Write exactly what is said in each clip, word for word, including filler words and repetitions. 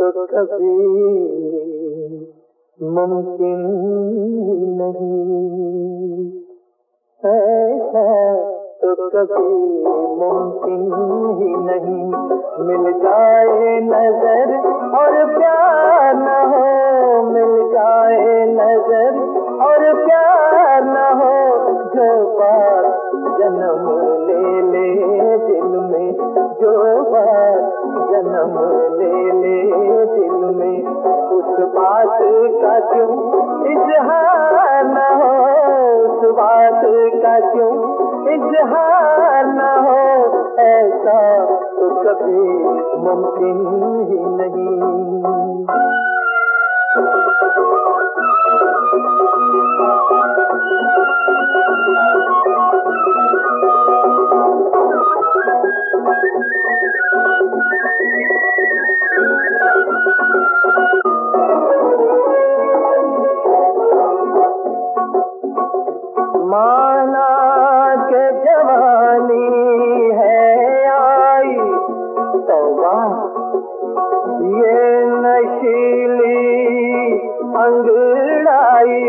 तो कभी मुमकिन नहीं, ऐसा तो कभी मुमकिन ही नहीं। मिल जाए नजर और प्यार न हो, मिल जाए नजर और प्यार न हो, जो बात जन्म ले ले दिल में, जो बात जन्म ले ले दिल में, उस बात का क्यों इजहार न हो, उस बात का क्यों इजहार न हो, ऐसा तो कभी मुमकिन ही नहीं। माना के जवानी है आई, तौबा ये नशीली अंगड़ाई,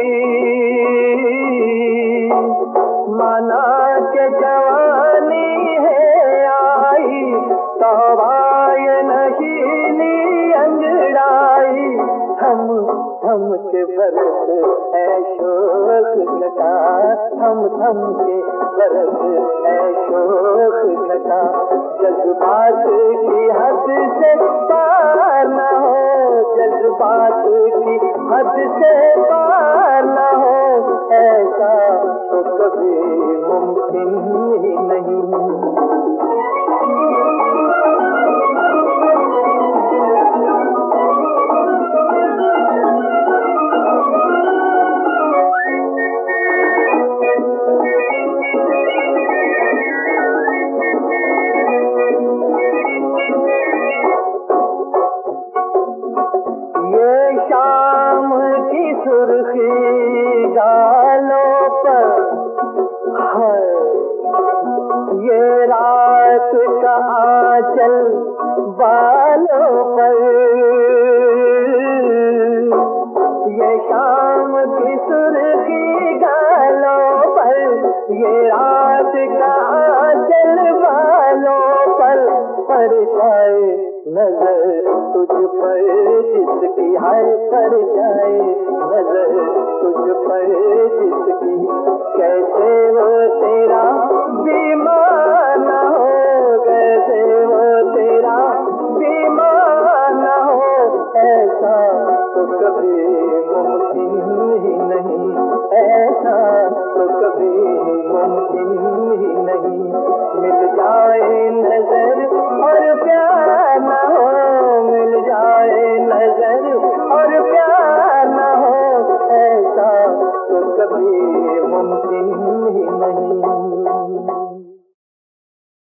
माना के जवानी है आई, तौबा ये नशीली अंगड़ाई, हम थम के बरस है शोक घटा, थम थम के बरस है शोक घटा, जज्बात की हद से पार न हो, जज्बात की हद से पार न हो, ऐसा तो कभी मुमकिन ही नहीं। शाम की सुर्खी गालों पर है, ये रात का आंचल बालों पर, ये शाम की सुर्खी गालों पर, ये रात का आंचल बालों पर, पर जाए नजर तुझ पर जिसकी है, पर जाए नजर तुझ पर जिसकी, कैसे वो तेरा बीमार न हो, कैसे वो तेरा बीमार न हो, ऐसा तो कभी मुमकिन ही नहीं, ऐसा तो कभी मुमकिन ही नहीं।